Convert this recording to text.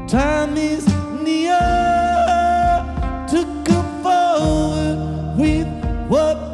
Time is near to come forward with what